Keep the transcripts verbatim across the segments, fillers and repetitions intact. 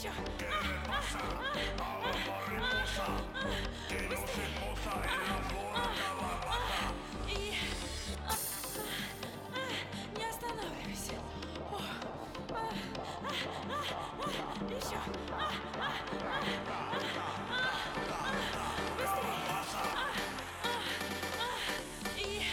Еще. ¿Qué le pasa a la mariposa? Que no se posa en la flor calabaza. И а, а, не останавливайся. О, а, а, а, а, еще. А, а, а, а, а, быстрее. А, а, а, и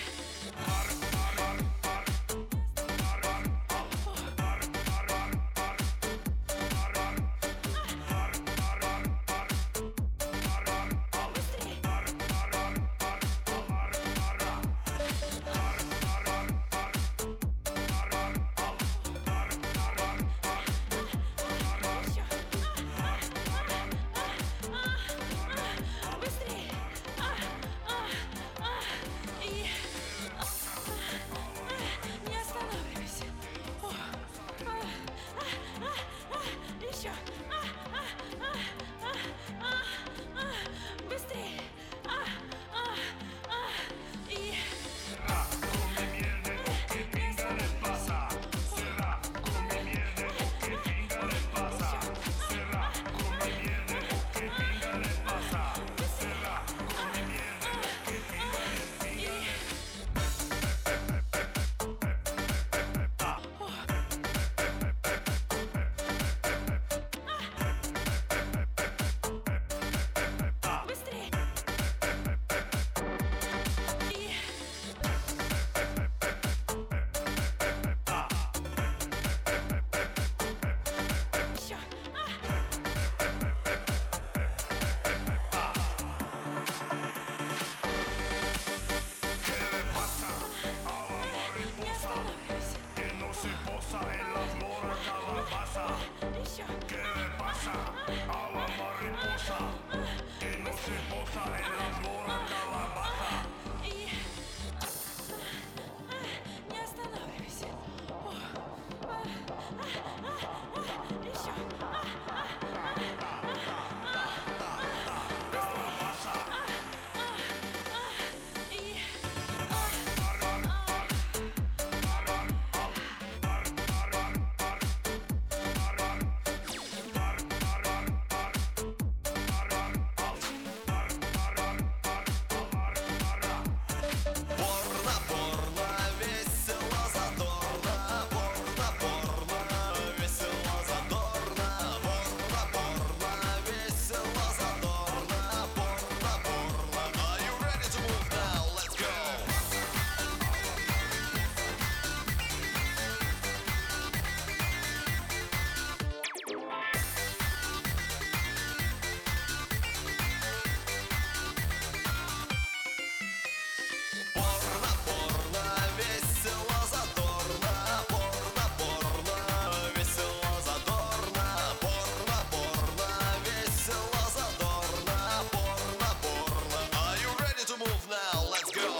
быстрее. А, а, а, и а, а, не останавливайся. О, а, а, а, а, еще. А, а, а, а, а, а, быстрее. А, а, а, и Será con mi miel de que pinga le pasa. Será con mi miel de que pinga le pasa. Será con mi miel de que pinga le pasa. Será con mi miel de que pinga le pinga le быстрее. И еще. ¿Qué le pasa a la Не mariposa? останавливайся. Que no se posa en la flor calabaza. Еще. ¿Qué le pasa a la mariposa? Que no se posa en la flor calabaza. И а, не останавливайся. О, а, а, а, а, еще. А, а, а, а, а, быстрее. А, а, а, и Порно, порно, весело, задорно. Порно, порно, весело, задорно. Порно, порно, весело, задорно. Порно, порно. Are you ready to move now? Let's go! Порно, порно, весело, задорно. Порно, порно, весело, задорно. Порно, порно, весело, задорно. Порно, порно. Are you ready to move now? Let's go!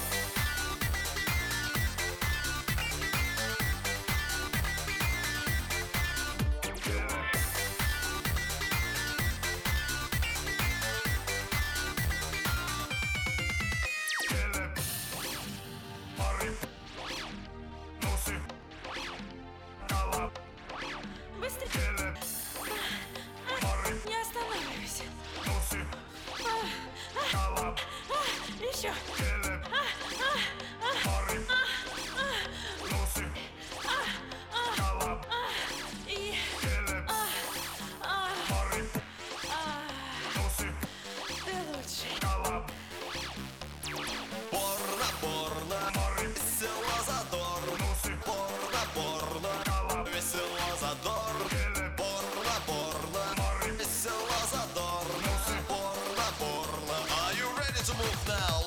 ¿Qué le Arri- No se cala. быстрее. ¿Qué le Arri- Не останавливайся. No se cala. А, еще. ¿Qué le Arri- No se cala. И ¿Qué le а, Arri- а, No se ты лучший. cala. Порно, порно, весело, задорно. No se Порно, порно, cala. весело, задорно. ¿Qué le Порно, порно, весело, задорно. Порно, порно. Are you ready to move now?